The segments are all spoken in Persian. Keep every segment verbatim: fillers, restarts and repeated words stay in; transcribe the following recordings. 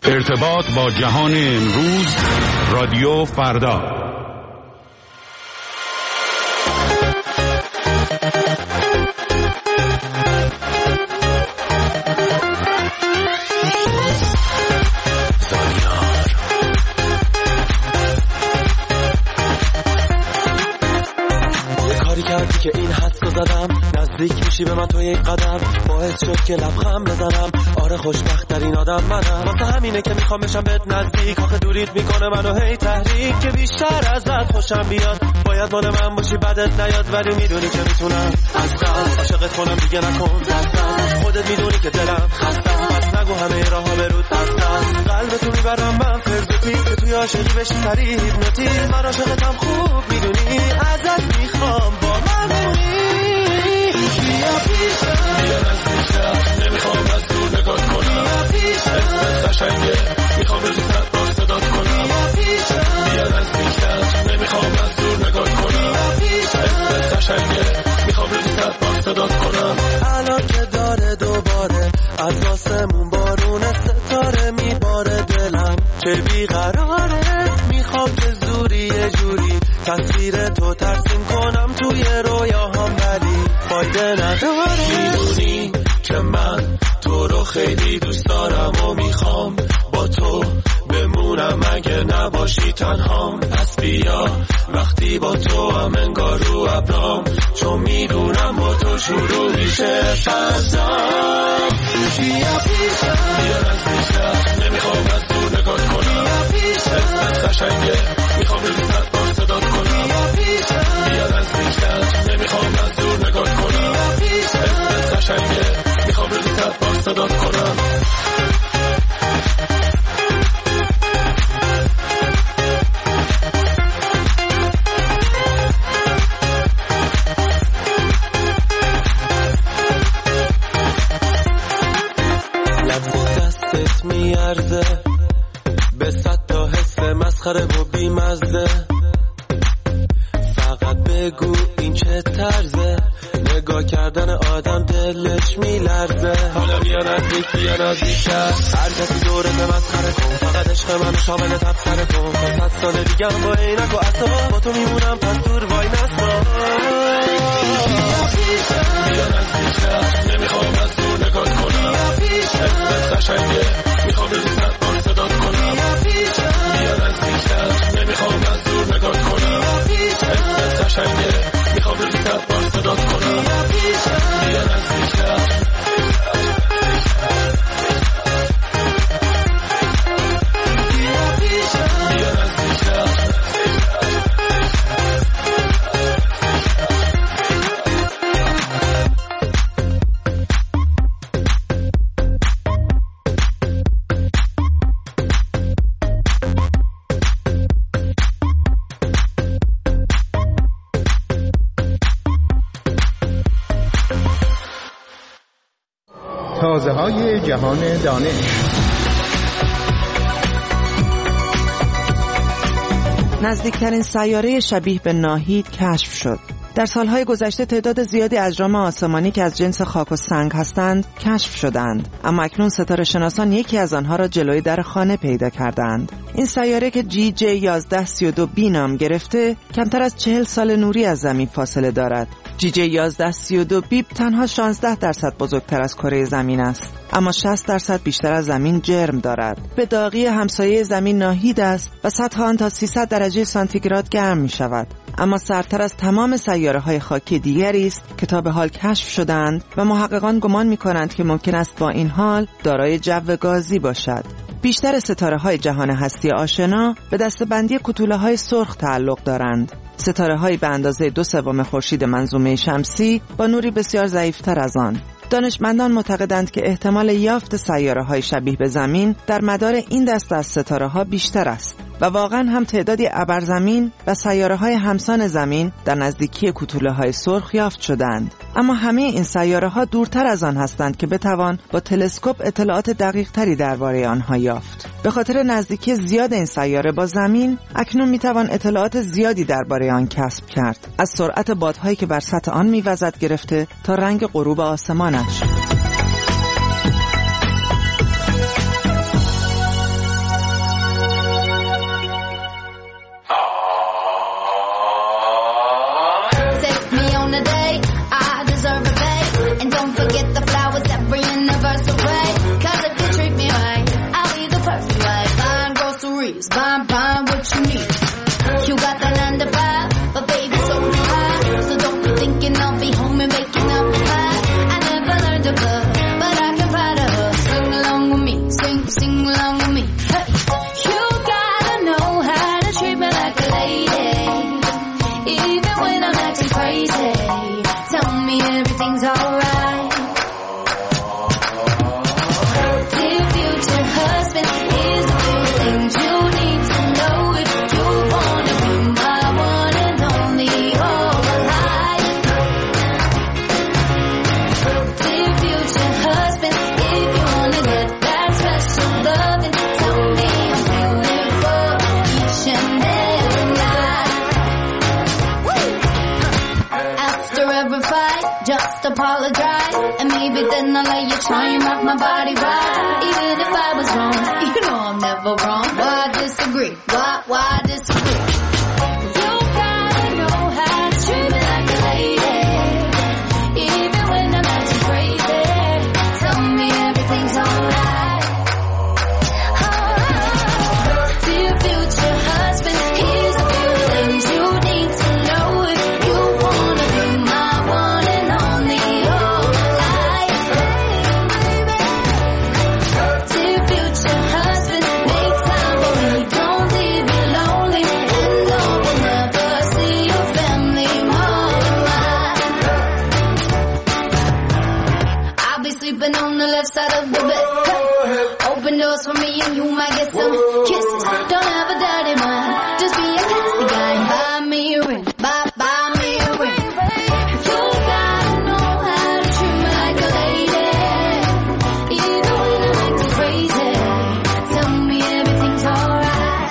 ارتباط با جهان امروز، رادیو فردا. که این حدسو زدم نزدیک میشی به من تو یک قدم، باعث شد که لبخند بزنم. آره خوشبخت ترین آدم منم، واسه همینه که میخوام بشم بهت نزدیک. آخه دوریت میکنه منو هی تحریک، که بیشتر ازت خوشم بیاد. باید مال من باشی بدت نیاد، ولی میدونی که میتونم از قلب عاشقت کنم. دیگه نکن دستم، خودت میدونی که دلم خستم. پس نگو همه راه ها برود دستم، قلبتو میبرم من فرزوتی، که توی عاشقی بشی سریع هیپنوتیزم. من عاشقتم خوب میدونی، ازت میخوام با من بمونی. بیا پیشم، بیا نزدیکم، نمیخوام از دور نگات کنم. بیا پیشم، اسمت قشنگه، میخوام به زیستت با صدات کنم. بیا پیشم، بیا نزدیکم، نمیخوام از دور نگات کنم. بیا پیشم، اسمت قشنگه، میخوام به زیستت با صدات کنم. الان که داره دوباره از آسمون بارون ستاره میباره، دلم چه بیقراره. میخوام که زوری یه جوری تصویر تو ترسیم کنم توی رویاهام، ولی فایده نداره. میدونی که من تو رو خیلی دوست دارم و میخوام با تو بمونم اگه نباشی تنهام. پس بیا وقتی با تو هم انگار رو ابرام، چون میدونم با تو شروع میشه فضام. بیا پیشم، بیا نزدیکم، نمیخوام از دور نگات کنم. بیا پیشم، اسمت قشنگه، میخوام به زیستت با صدات کنم. بیا پیشم، بیا نزدیکم، نمیخوام از دور نگات کنم. بیا پیشم، اسمت قشنگه، میخوام به زیستت با صدات کنم. میارزه به صد تا حس مسخره و بیمزه. فقط بگو این چه طرزه، نگاه کردن آدم دلش میلرزه. حالا بیا نزدیک، بیا نزدیکتر، هر کسی دوره به مسخره کن. فقط عشق منو شامل تبصره کن. تا صد سال دیگه هم با عینک و عطا با تو میمونم، پس دور وای نستا. بیا نزدیکتر، نمیخوام از دور نگات کنم. اسمت قشنگه، میخوام به زیستت با صدات کنم. بیا نزدیکتر، نمیخوام از دور نگات کنم. اسمت قشنگه، میخوام به زیستت با صدات کنم. بیا نزدیکتر. تازه های جهان دانش. نزدیکترین سیاره شبیه به ناهید کشف شد. در سالهای گذشته تعداد زیادی اجرام آسمانی که از جنس خاک و سنگ هستند کشف شدند، اما اکنون ستاره شناسان یکی از آنها را جلوی در خانه پیدا کردند. این سیاره که جی جی یازده سی و دو بی نام گرفته، کمتر از چهل سال نوری از زمین فاصله دارد. جی جی یازده سی و دو بی تنها شانزده درصد بزرگتر از کره زمین است، اما شصت درصد بیشتر از زمین جرم دارد. به داغی همسایه زمین ناهید است و سطح آن تا سیصد درجه سانتیگراد گرم می شود، اما سردتر از تمام سیاره‌های خاکی دیگری است که تا به حال کشف شدند و محققان گمان می‌کنند که ممکن است با این حال دارای جو گازی باشد. بیشتر ستاره‌های جهان هستی آشنا به دسته‌بندی کوتوله‌های سرخ تعلق دارند. ستاره‌هایی به اندازه دو سوم خورشید منظومه شمسی با نوری بسیار ضعیف‌تر از آن. دانشمندان معتقدند که احتمال یافت سیاره‌های شبیه به زمین در مدار این دسته از ستاره‌ها بیشتر است و واقعاً هم تعدادی ابرزمین و سیاره‌های همسان زمین در نزدیکی کوتوله‌های سرخ یافت شدند. اما همه این سیاره‌ها دورتر از آن هستند که بتوان با تلسکوپ اطلاعات دقیق‌تری درباره آنها یافت. به خاطر نزدیکی زیاد این سیاره با زمین، اکنون میتوان اطلاعات زیادی درباره آن کسب کرد، از سرعت بادهایی که بر سطح آن می‌وزد گرفته تا رنگ غروب آسمانش. apologize, and maybe then I'll let you try and rock my body right. Even if I was wrong, you know I'm never wrong. Why disagree? Why, why disagree? You gotta know how to treat me like a lady, even when I'm acting crazy. Tell me everything's alright. Alright. Dear future husband, here's a few things you need to know if you wanna be my one and only whole life. Dear future husband, make time for me, don't leave me lonely, and no one ever see your family more than mine. I'll be sleeping on the left side of the bed. Open doors for me and you might get some kisses. Don't have a dirty mind, just be a classy guy. Buy me a ring, buy, buy me a ring. You gotta know how to treat me like a lady, even when I'm acting crazy. Tell me everything's alright.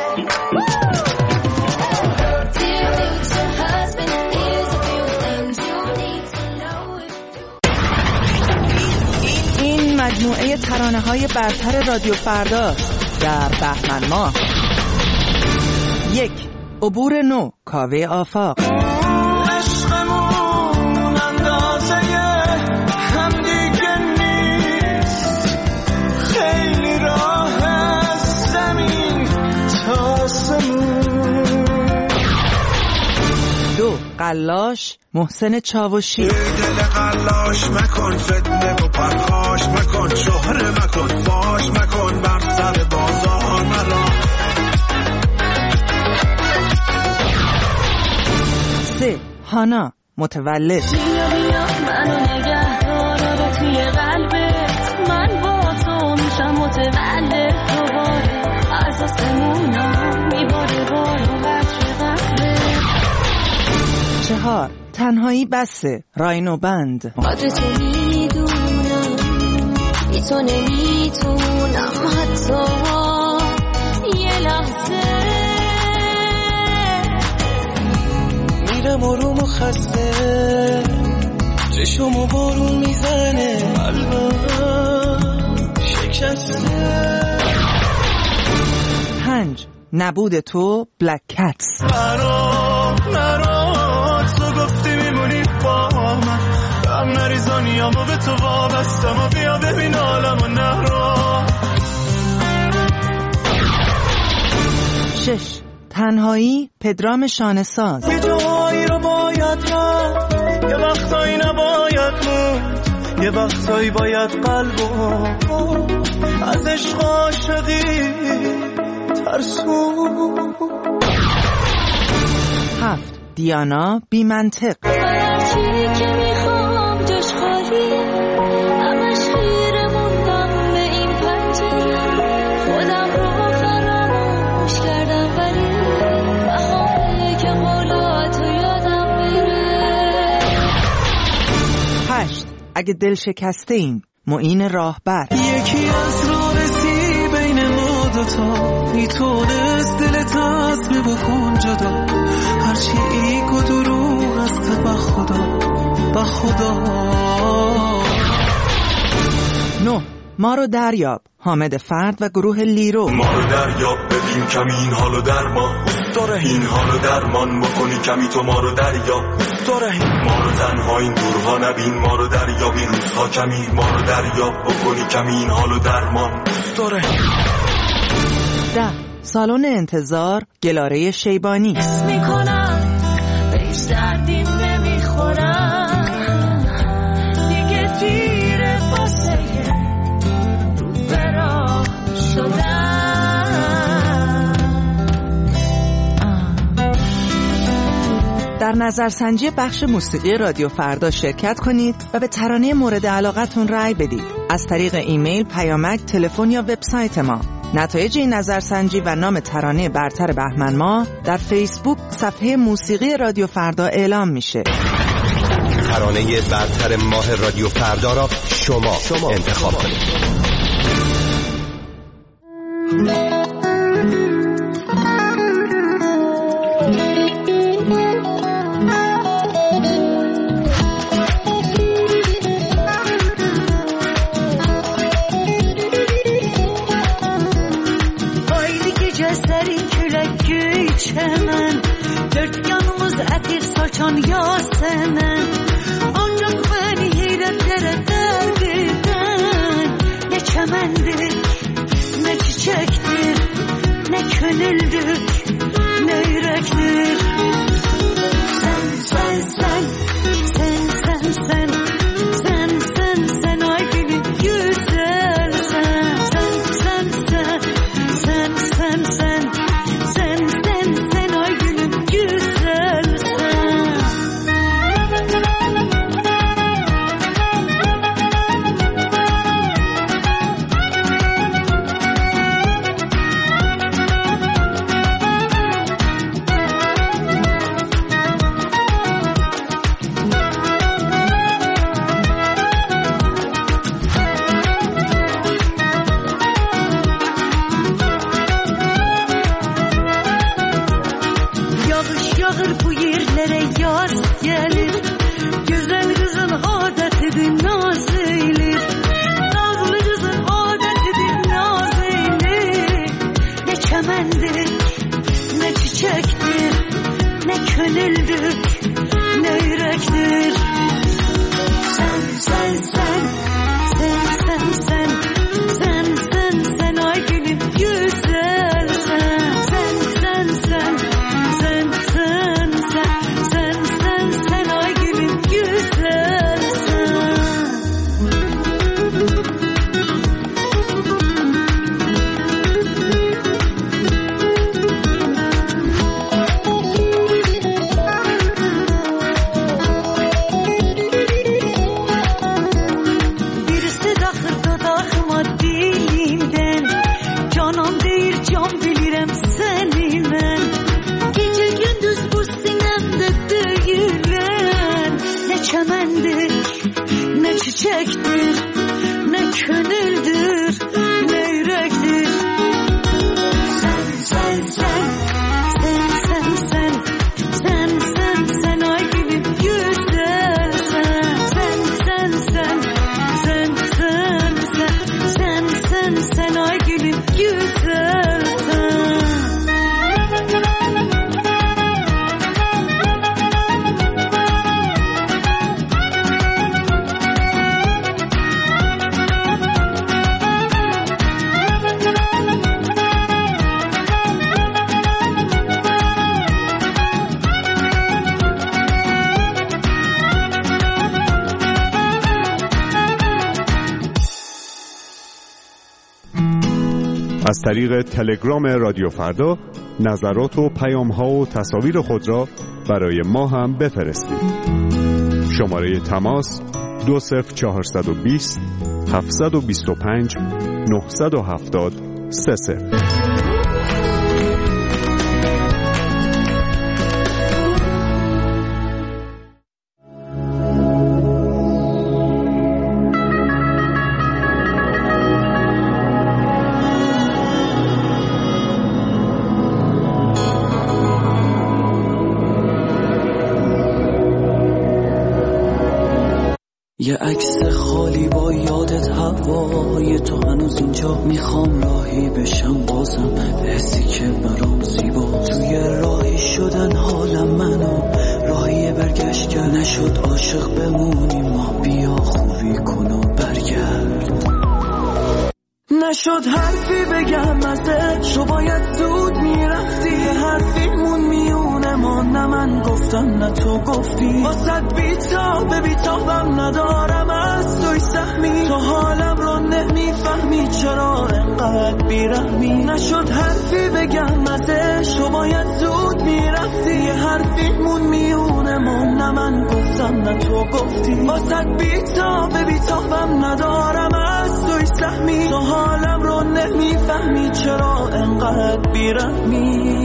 Dear future husband, here's a few things you need to know if you. این مجموعه ترانه‌های برتر رادیو فردا در بهمن ماه. یک، عبور نو، کاوه آفاق. عشقمون اندازه هم دیگه نیست، خیلی راه از زمین تا آسمون. دو، قلاش، محسن چاوشی. دل قلاش مکن، فتنه و پرخاش مکن، شهره مکن، فاش مکن، بر سر بازار مرا. سه، هانا، متولد. بیا بیا منو نگه دار توی قلبت، من با تو میشم متولد دوباره، از آسمونا میباره بارو بچه قبله. چهار، تنهایی بسه، راینو بند. قدر تو میدونم، بی تو نمیتونم حتی یه لحظه. میرم آروم و خسته، چشمو بارون میزنه، قلبم شکسته. پنج، نبود تو، بلک کتس. مرا مرا تو گفتی میمونی با من، هم نریزانیامو به تو وابستم و بیا ببین عالمو نرا. شش، تنهایی، پدرام شانه‌ساز. یه جایی رو باید رفت، یه وقتایی نباید موند، یه وقتایی باید قلبو از عشق عاشقی ترسون. هفت، دیانا، بی منطق. هرچی که میخوام جاش خالیه، همش خیره موندم به این پنجره، خودم رو فراموش کردم ولی بخواه که قولاتو یادم بره. هشت، اگه دل شکسته ایم، معین راهبر. یکی از رانسی بین ما دوتا میتونست دلت از می بکن جدا، هرچی ایک و دروغ است با خدا با خدا. نه، ما رو دریاب، حامد فرد و گروه لیرو. ما رو دریاب ببین کمی این حالو درمان، داره این حالو درمان بکنی کمی تو ما رو دریاب، داره ما رو تنها این دورها نبین، ما رو دریاب این روزها کمی، ما رو دریاب بکنی کمی این حالو درمان، داره. ده، سالن انتظار، گلاره شیبانی. حس میکنم بهش دردیم نمیخورم، دیگه دیره واسه رو برا شدم. در نظرسنجی بخش موسیقی رادیو فردا شرکت کنید و به ترانه مورد علاقتون رأی بدید از طریق ایمیل، پیامک، تلفن یا وبسایت ما. نتایج این نظرسنجی و نام ترانه برتر بهمن ماه در فیسبوک صفحه موسیقی رادیو فردا اعلام میشه. ترانه برتر ماه رادیو فردا را شما, شما انتخاب کنید. Can Yasemen Ancak beni heyretlere derdiden Ne kemendir, ne çiçektir Ne gönüldür, ne yürektir Sen, sen, sen, sen, sen, sen Sen, sen, sen ay gülüm güzel sen Sen, sen, sen, sen, sen, sen Sen, sen, sen ay gülüm güzel sen Yağış yağır bu yerlere yaz gelir Güzel kızın adetidir naz eylir Nazlı kızın adetidir naz eylir Ne kemendir, ne çiçektir Ne gönüldür, ne yürektir Sen, sen, sen, sen, sen, sen Sen, sen, sen ay gülüm güzel sen Sen, sen, sen Sen, sen, sen, sen, sen, sen ay gülüm güzel sen Birisi daxır dodağıma dilimden Canan deyir can bilirəm səni mən Gece gündüz bu sinemde döyülen Ne kemendir, ne çiçektir Ne gönüldür, ne yürektir Sen, sen, sen, sen, sen, sen Sen, sen, sen ay gülüm güzel sen Sen, sen, sen, sen, sen, sen Sen, sen, sen ay gülüm güzel sen از طریق تلگرام رادیو فردا نظرات و پیام‌ها و تصاویر خود را برای ما هم بفرستید. شماره تماس دو صفر چهارصد و بیست هفتصد و بیست و پنج نهصد و هفتاد سه صفر. یه عکس خالی با یادت هوای تو هنوز اینجا میخوام راهی بشم بازم حسی که برام زیبا توی راهی شدن حالم منو راهی برگشت کرد نشد عاشق بمونیم ما بیا خوبی کن و برگرد نشد حرفی بگم ازش تو باید زود میرفتی حرفیمون میونه ما نه من گفتم نه تو گفتی واسد بیتاب بیتابم ندارم از توی سهمی تو حالم رو نمیفهمی چرا انقدر بیرحمی نشد حرفی بگم ازش تو باید زود میرفتی حرفیمون میونه ما نه من گفتم نه تو گفتی واسد بیتاب بیتابم ندارم از توی سهمی تو حالم رو نمیفهمی چرا انقدر بیرحمی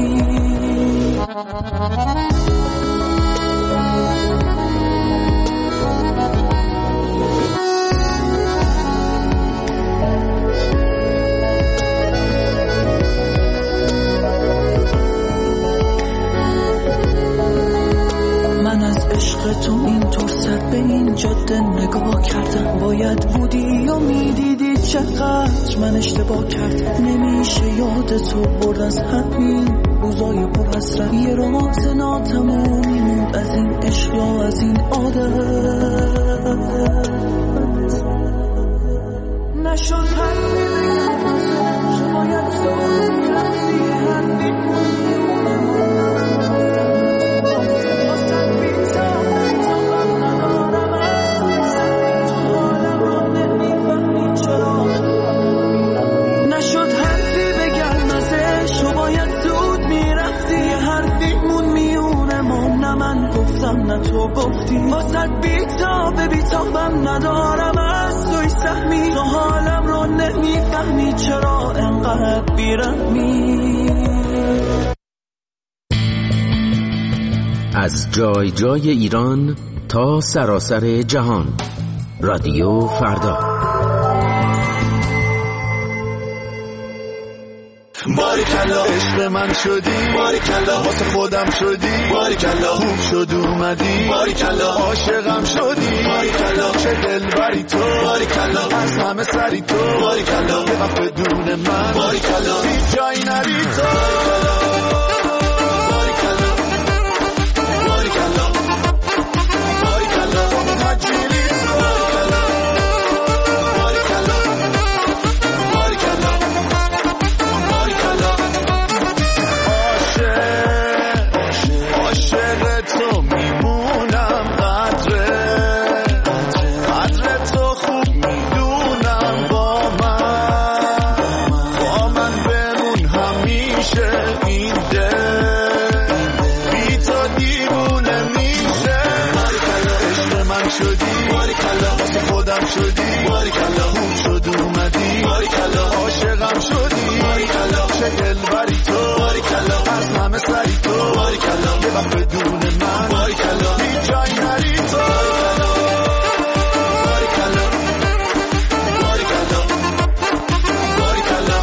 من از عشق تو اینطور سر به این جاده نگاه کردم باید بودی و میدیدی چقدر من اشتباه کرد نمیشه یاد تو برد از همین روزای پر حسرت یه راز ناتمومی موند از این عشق و از این عادت نشد حرفی بگم شاید تو میرفتی حرفی نه تو گفتی واسه بی‌تاب بی‌تابم ندارم از توی سهمی تو حالم رو نمیفهمی چرا انقدر بی‌رحمی از جای جای ایران تا سراسر جهان رادیو فردا باریکلا عشق من شدی باریکلا واسه خودم شدی باریکلا خوب شد اومدی باریکلا عاشقم شدی باریکلا چه دلبری تو باریکلا از همه سری تو باریکلا یه وقت بدون من باریکلا هیچ جایی نری تو شدی باریکلا خوب شد اومدی باریکلا عاشقم شدی باریکلا چه دلبری تو باریکلا از همه سری تو باریکلا یه وقت بدون من باریکلا هیچ جایی نری تو باریکلا باریکلا باریکلا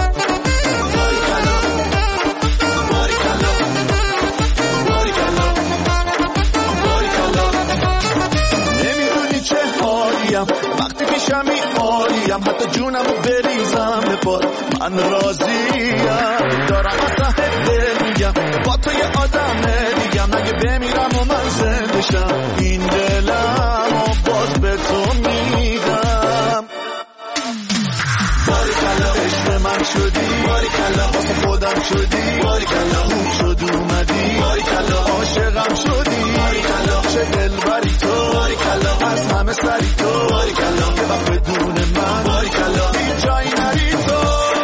باریکلا باریکلا باریکلا نمیدونی چه حالیم وقتی پیشمی عالیم حتی جونمو بریزم به پات من راضیم دارم از ته دل میگم با تو یه آدم دیگم اگه بمیرم و من زنده شم این دلم و باز به تو میدم باریکلا عشق من شدی باریکلا واسه خودم شدی باریکلا خوب شد اومدی باریکلا عاشقم شدی باریکلا چه دلبری تو باریکلا از همه سری تو باریکلا یه وقت بدون من باریکلا هیچ جایی نری تو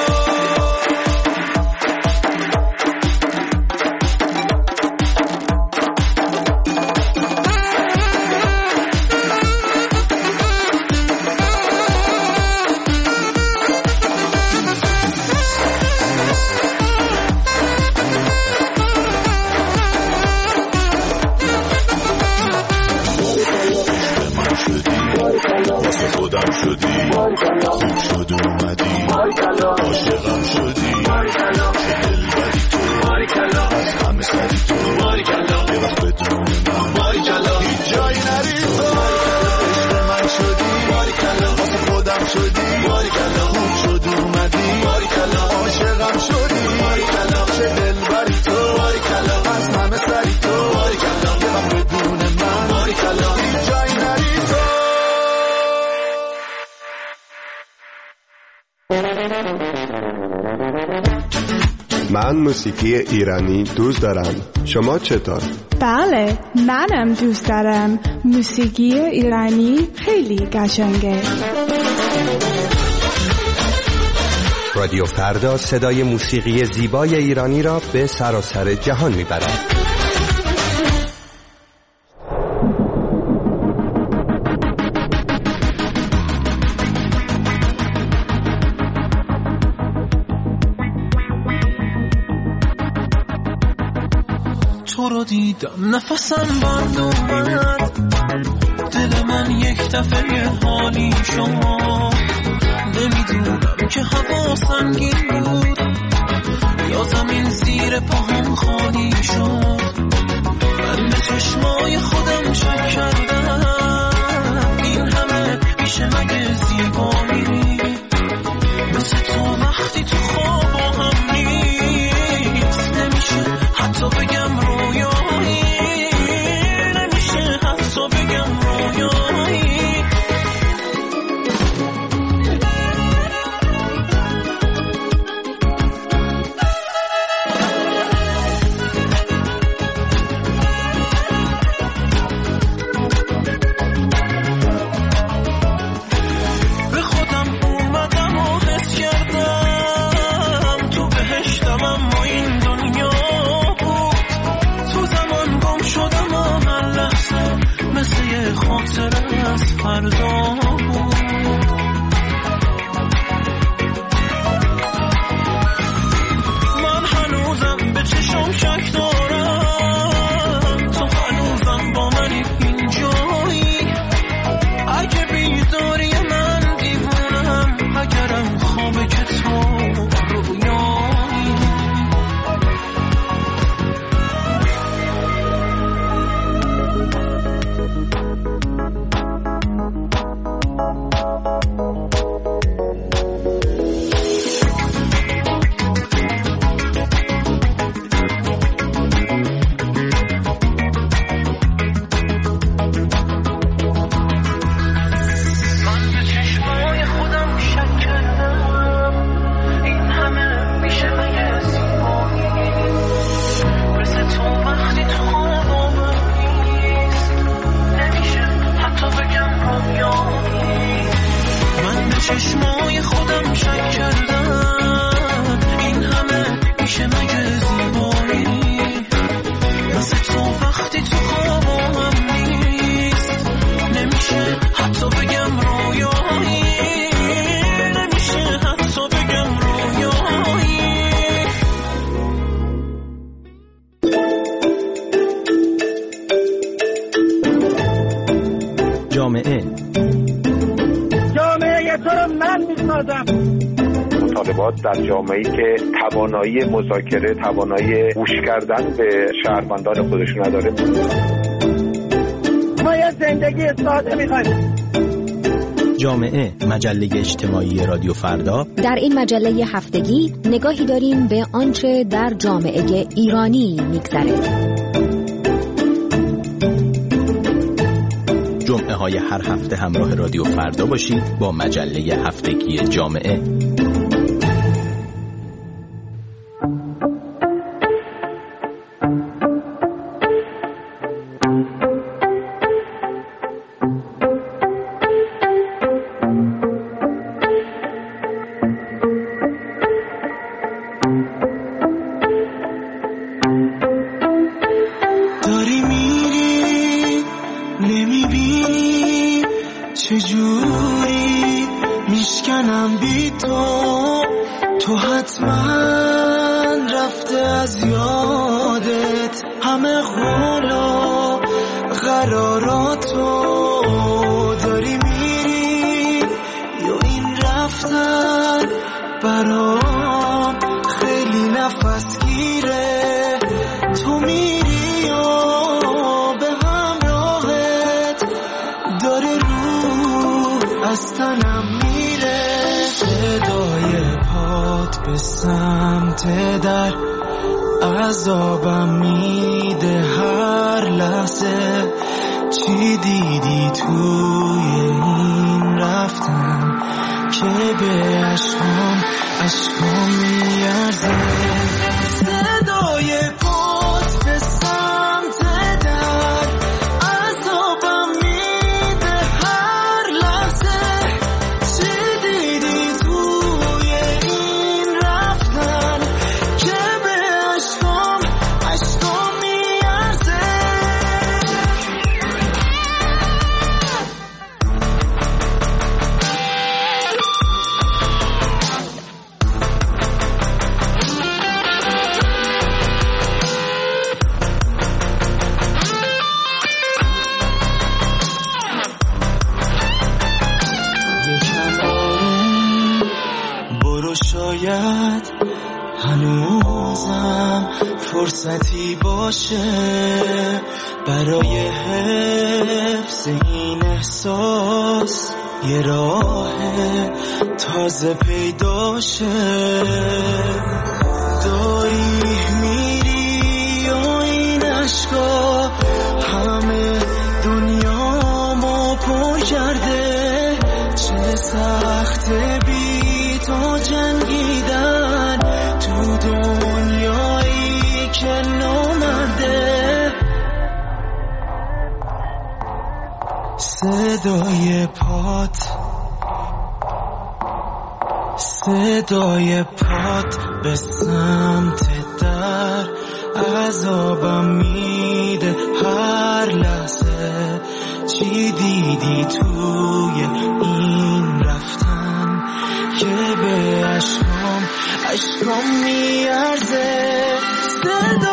من موسیقی ایرانی دوست دارم. شما چطور؟ بله، منم دوست دارم. موسیقی ایرانی خیلی قشنگه. رادیو فردا صدای موسیقی زیبای ایرانی را به سراسر جهان میبرد. تو رو دیدم نفسم بند اومد دل من یک دفعه حالی شما نمیدونم که هوا سنگین بود یا زمین زیر پاهم خالی شد من به چشمای خودم شک کردم این همه میشه مگه زیبایی مثل تو وقتی تو خواب هم نیست نمیشه حتی بگم رویایی نمیشه حتی بگم رویایی من هنوزم به چشم شک دارم تو هنوزم با منی اینجایی اگه بیداری من دیوونم اگرم خوابه که تو رویایی چشمای خودم شک کردم این همه میشه مگه زیبایی مثل تو وقتی تو خوابم نیست نمیشه حتی بگم رویایی نمیشه حتی بگم رویایی جامعه تو رو من می‌سازم. مطالبات در جامعه‌ای که توانایی مذاکره، توانایی گوش کردن به شهروندان خودشون نداره. ما یه زندگی ساده می‌خوایم. جامعه، مجله اجتماعی رادیو فردا. در این مجله هفتگی نگاهی داریم به آنچه در جامعه ایرانی می‌گذره. جمعه های هر هفته همراه رادیو فردا باشید با مجله هفتگی جامعه. چجوری میشکنم بی تو تو حتما رفته از یادت همه قول و قراراتو داری میری یا این رفتن برام خیلی نفس گیره تو میری و به همراهت داره رو از تنم میره صدای پات به سمت در عذابم میده هر لحظه چی دیدی توی این رفتن که به عشقام عشقام میارزه صدای پات به سمت در عذابم میده هر لحظه چی دیدی توی این رفتن که به عشقام عشقام میارزه شاید هنوزم فرصتی باشه برای حفظ این احساس یه راه تازه پیدا شه. داری میری و این عشقا همه دنیامو پر کرده. چه سخت بی تو جنگیدن تو دنیایی که نامرده. صدای پات صدای پات به سمت در عذابم میده هر لحظه. چی دیدی توی این رفتن که به عشقام عشقام میارزه. صدا